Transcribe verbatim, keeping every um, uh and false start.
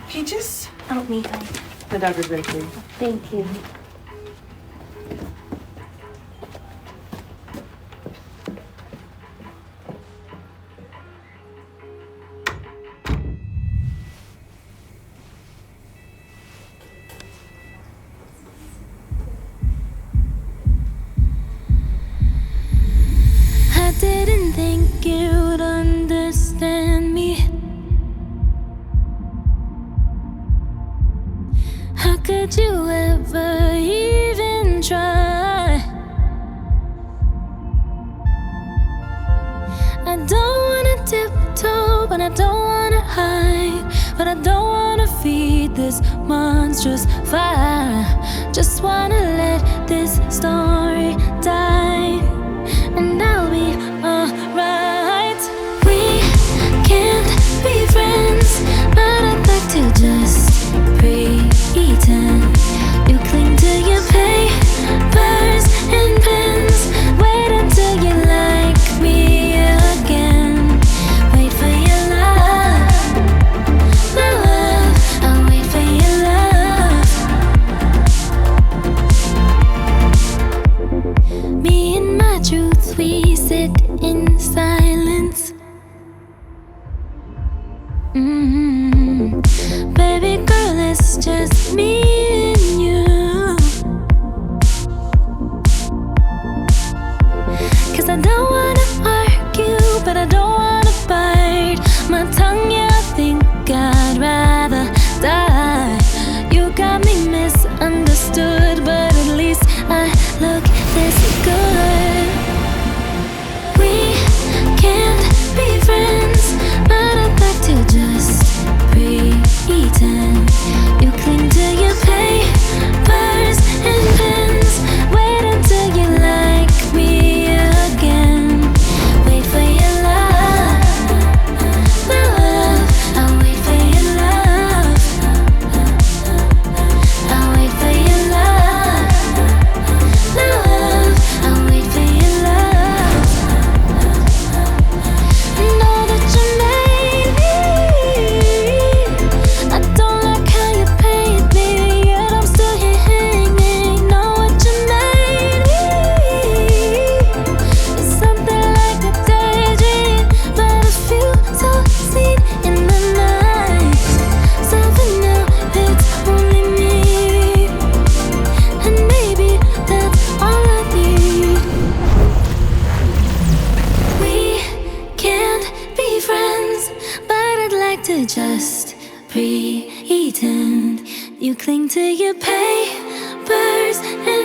Peaches? Oh, me, bye. The dog is ready for you. Thank you. I didn't think you'd understand me. How could you ever even try? I don't wanna tiptoe, but I don't wanna hide. But I don't wanna feed this monstrous fire. Just wanna let this story die, and I'll be alright. We can't be friends, but I'd like to just pretend. You cling to your papers and pens. Wait until you like me again. Wait for your love, my love. I'll wait for your love. Me and my truth, we sit in silence. Mm-hmm. Baby girl, it's just me and you. 'Cause I don't wanna argue, but I don't wanna bite my tongue. Yeah, I think I'd rather die. You got me misunderstood, but at least I look this good. We can't be friends, but I'd like to just pretend. You cling to your papers and pens. Wait until you like me again. Wait for your love, my love. I'll wait for your love. I'll wait for your love, my love. I'll wait for your love. Know that you made me. I don't like how you paid me, yet I'm still here hanging. Know what you made me. It's something like a daydream, but a few so seen in the night. So for now, it's only me, and maybe that's all I need. We can't be friends, but I'd like to just pretend. You cling to your papers and